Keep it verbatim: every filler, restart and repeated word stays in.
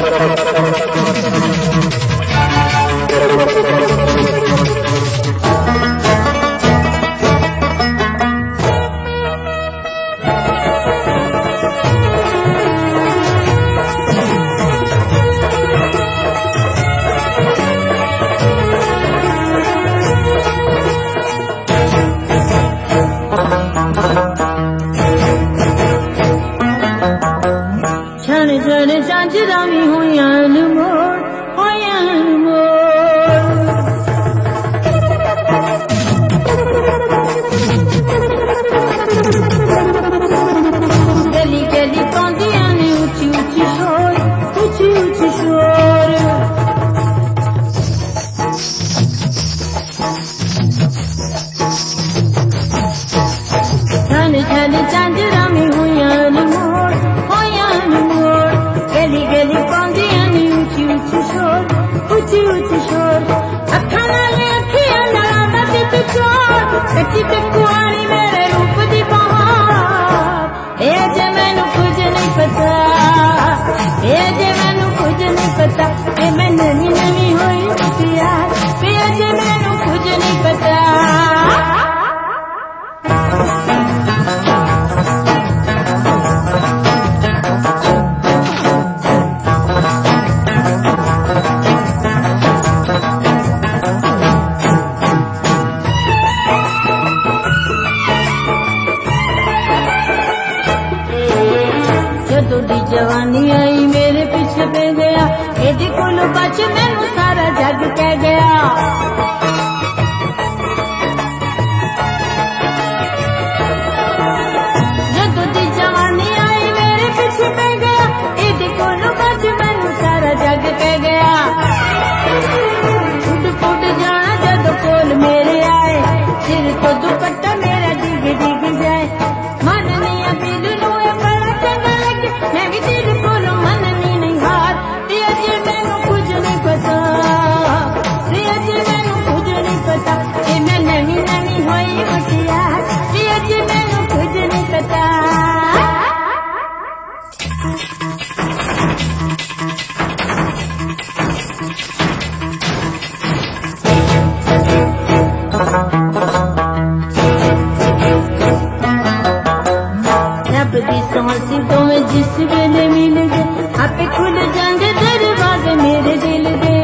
Janjirami hoyan mor, hoyan mor. Geli geli pandiyane uchi uchi shor, uchi uchi shor. Jhan jhan janjirami hoyan mor, hoyan mor. Geli geli pandiyane uchi uchi shor, uchi uchi shor. Akhana le akhiyan lada dit chor, kachi te kuari mere roop di bahar. Ye je mainu kuch nahi pata, ye je mainu kuch nahi pata, ye main nani nani hoyi mutiyar, ye je mainu kuch nahi pata. जवानी आई मेरे पीछे पे गया, AD कोलो बच मैनू सारा जग कह गया। जदों दी जवानी आई मेरे पीछे पे गया, एडी कोलो बच मैनू सारा जग कह गया। फुट फुट जाना जदों कोल मेरे आए, सिर तो दुपट्टा मेरा डिग डिग जाए। मन नहीं अपील नू बड़ा चंगा लगे, मैं भी दिल कोलों मननी नहीं हार। प्रिया जी मैनू कुछ नहीं पता, प्रिया जी मैनू कुछ नहीं पता, ये मैं नवी नवी होई मुटियार। प्रिया जी मैनू कुछ नहीं पता। रब दी सांसी तो मैं जिस वेले मिल गए, आपे खुल जाएंगे दरवाजे मेरे दिल दे।